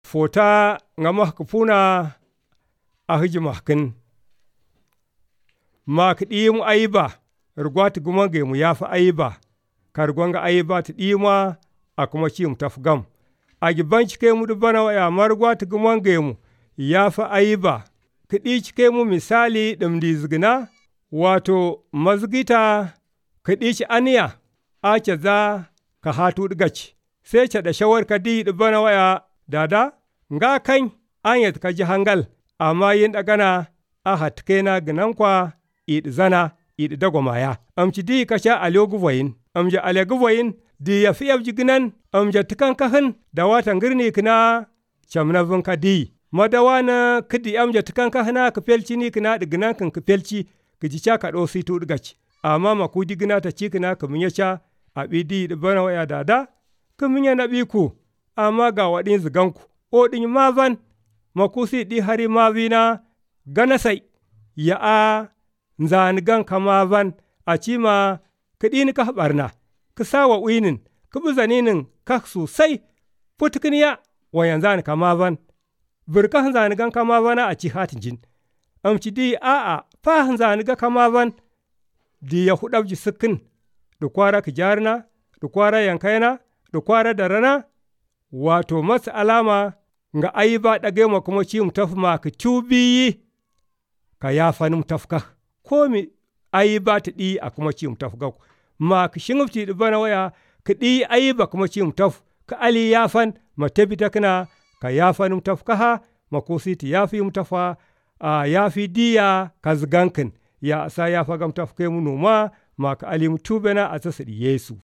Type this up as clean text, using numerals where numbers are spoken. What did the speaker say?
fota nga mahkupuna a hiji mahkin mak ɗimu aiba rigwati gumange mu yafi aiba kargonga aiba ta ɗima a kuma ci mu tafgam a giban cike mu dubana waya margwati gumange mu yafi aiba kiɗi cike mu misali ɗin dizgina wato mazgita kiɗi ci aniya ake za ka hatu ɗigaci sai ce da shawar ka di bana waya dada nga kan an yat ka ji hangal amma yin dagana a hatke na ginan kwa id zana id dagomaya amci di ka sha alo guvoyin amja ale guvoyin di ya fi yabji ginan amja tikan kahin da watan girni kina camna vun ka di madawa na kidi amja tikan kahina ka felci ni kina diginan kan ka felci kiji cha ka do situ digaci amma makudi gina ta ci kina kamun cha a bidi bana waya dada kamun na biku amma ga waɗin ziganku, o ɗin mavan, makusi ɗi hari mavina gana sai, ya a zani gan ka mavan, a cima ka ɗini ka ɓarna, ka sawa uinin, ka bi zaninin ka sosai, putukiniya wayan zani ka mavan, birka zani gan ka mavana a ci hatin jin, amci di a'a fa zani ga ka mavan, di ya huɗabji sikin, da kwara ka jarna, da kwara yankayana, da kwara da rana, wato masu alama ga ai ba ɗage ma kuma ci mu tafi ma ka tubiyi ka ya fani mu tafka ko mi ai ba ta ɗi a kuma ci mu tafka ma ka shingufti ɗi bana waya ka ɗi ai ba kuma ci mu taf ka ali ya fan ma tabi ta kana ka ya fani mu tafka ha ma ko siti ya fi mu tafa a ya fi diya ka zigankin ya sa ya faga mu tafka mu noma ma ka ali mu tubena a tsasa Yesu.